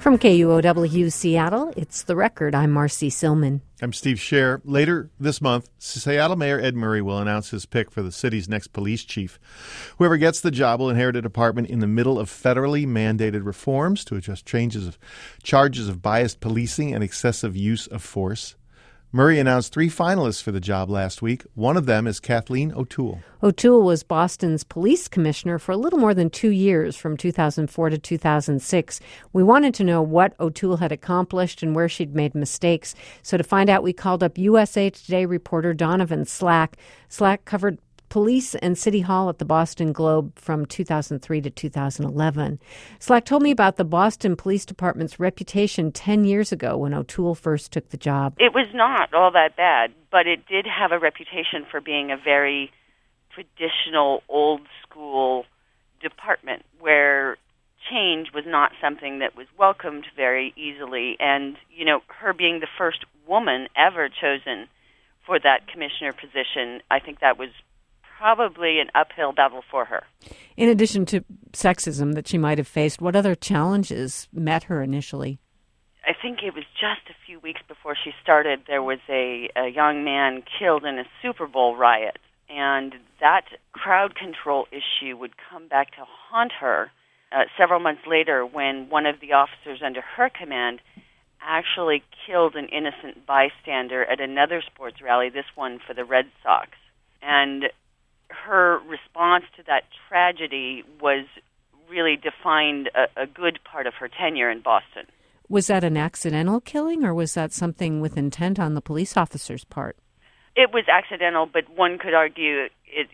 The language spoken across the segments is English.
From KUOW Seattle, it's The Record. I'm Marcy Silman. I'm Steve Scher. Later this month, Seattle Mayor Ed Murray will announce his pick for the city's next police chief. Whoever gets the job will inherit a department in the middle of federally mandated reforms to address charges of biased policing and excessive use of force. Murray announced 3 finalists for the job last week. One of them is Kathleen O'Toole. O'Toole was Boston's police commissioner for a little more than 2 years, from 2004 to 2006. We wanted to know what O'Toole had accomplished and where she'd made mistakes. So to find out, we called up USA Today reporter Donovan Slack. Slack covered police and City Hall at the Boston Globe from 2003 to 2011. Slack told me about the Boston Police Department's reputation 10 years ago when O'Toole first took the job. It was not all that bad, but it did have a reputation for being a very traditional, old-school department where change was not something that was welcomed very easily. And, her being the first woman ever chosen for that commissioner position, I think that was probably an uphill battle for her. In addition to sexism that she might have faced, what other challenges met her initially? I think it was just a few weeks before she started, there was a young man killed in a Super Bowl riot. And that crowd control issue would come back to haunt her several months later when one of the officers under her command actually killed an innocent bystander at another sports rally, this one for the Red Sox. And her response to that tragedy was really defined a good part of her tenure in Boston. Was that an accidental killing, or was that something with intent on the police officer's part? It was accidental, but one could argue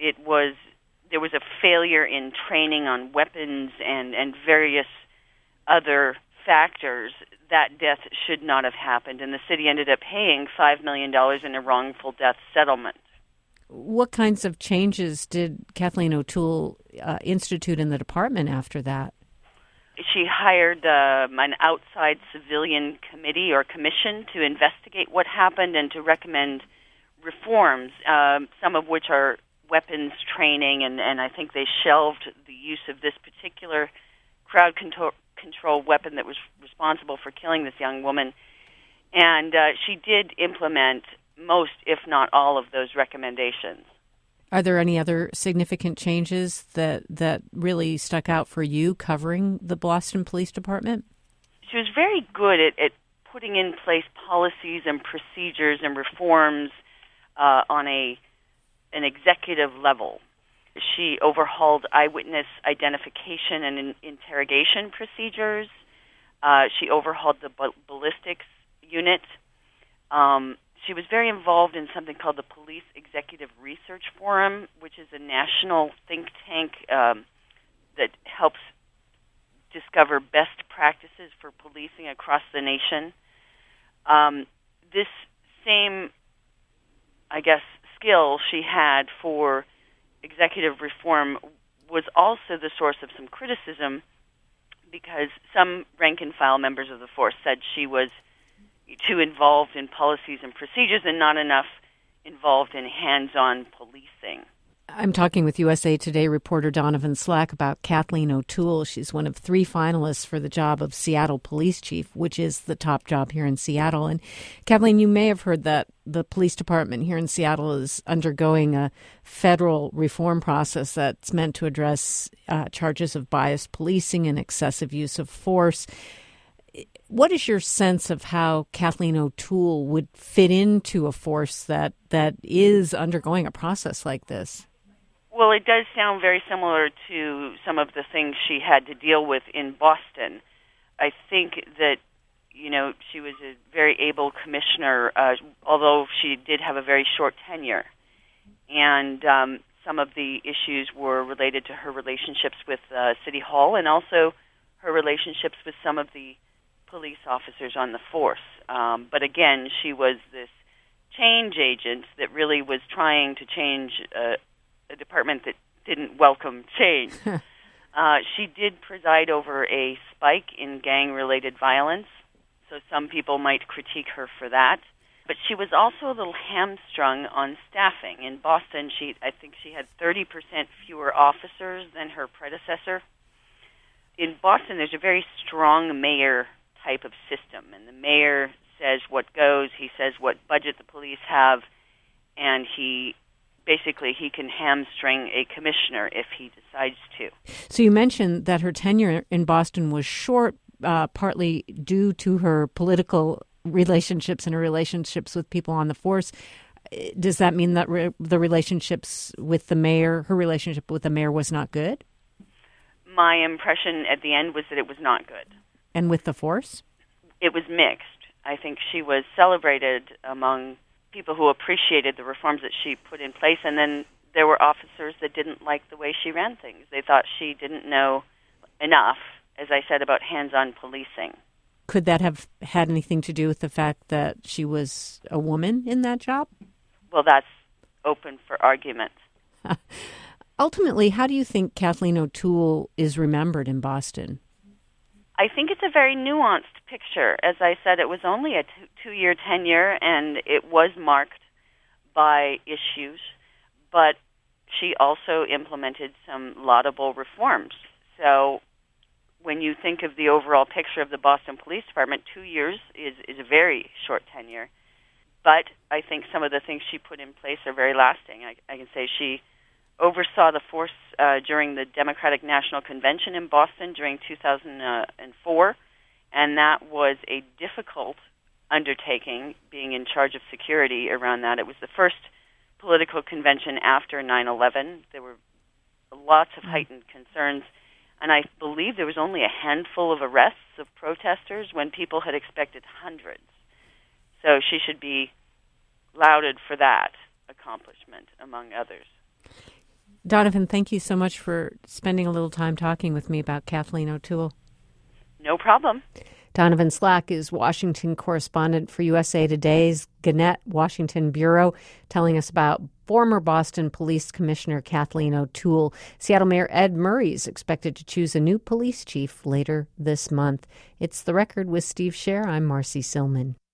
there was a failure in training on weapons and various other factors. That death should not have happened, and the city ended up paying $5 million in a wrongful death settlement. What kinds of changes did Kathleen O'Toole institute in the department after that? She hired an outside civilian committee or commission to investigate what happened and to recommend reforms, some of which are weapons training, and I think they shelved the use of this particular crowd control weapon that was responsible for killing this young woman. And she did implement most, if not all, of those recommendations. Are there any other significant changes that really stuck out for you covering the Boston Police Department? She was very good at putting in place policies and procedures and reforms on an executive level. She overhauled eyewitness identification and interrogation procedures. She overhauled the ballistics unit. She was very involved in something called the Police Executive Research Forum, which is a national think tank that helps discover best practices for policing across the nation. This same, skill she had for executive reform was also the source of some criticism because some rank-and-file members of the force said she was too involved in policies and procedures and not enough involved in hands-on policing. I'm talking with USA Today reporter Donovan Slack about Kathleen O'Toole. She's one of 3 finalists for the job of Seattle Police Chief, which is the top job here in Seattle. And Kathleen, you may have heard that the police department here in Seattle is undergoing a federal reform process that's meant to address charges of biased policing and excessive use of force. What is your sense of how Kathleen O'Toole would fit into a force that is undergoing a process like this? Well, it does sound very similar to some of the things she had to deal with in Boston. I think that, she was a very able commissioner, although she did have a very short tenure. And some of the issues were related to her relationships with City Hall and also her relationships with some of the police officers on the force. But again, she was this change agent that really was trying to change a department that didn't welcome change. She did preside over a spike in gang-related violence, so some people might critique her for that. But she was also a little hamstrung on staffing. In Boston, I think she had 30% fewer officers than her predecessor. In Boston, there's a very strong mayor type of system. And the mayor says what goes, he says what budget the police have, and he can hamstring a commissioner if he decides to. So you mentioned that her tenure in Boston was short, partly due to her political relationships and her relationships with people on the force. Does that mean that the relationships with the mayor, her relationship with the mayor was not good? My impression at the end was that it was not good. And with the force? It was mixed. I think she was celebrated among people who appreciated the reforms that she put in place, and then there were officers that didn't like the way she ran things. They thought she didn't know enough, as I said, about hands-on policing. Could that have had anything to do with the fact that she was a woman in that job? Well, that's open for argument. Ultimately, how do you think Kathleen O'Toole is remembered in Boston? I think it's a very nuanced picture. As I said, it was only a two-year tenure, and it was marked by issues, but she also implemented some laudable reforms. So when you think of the overall picture of the Boston Police Department, 2 years is a very short tenure. But I think some of the things she put in place are very lasting. I can say she oversaw the force during the Democratic National Convention in Boston during 2004, and that was a difficult undertaking, being in charge of security around that. It was the first political convention after 9/11. There were lots of heightened concerns, and I believe there was only a handful of arrests of protesters when people had expected hundreds. So she should be lauded for that accomplishment, among others. Donovan, thank you so much for spending a little time talking with me about Kathleen O'Toole. No problem. Donovan Slack is Washington correspondent for USA Today's Gannett Washington Bureau, telling us about former Boston Police Commissioner Kathleen O'Toole. Seattle Mayor Ed Murray is expected to choose a new police chief later this month. It's The Record with Steve Scher. I'm Marcy Silman.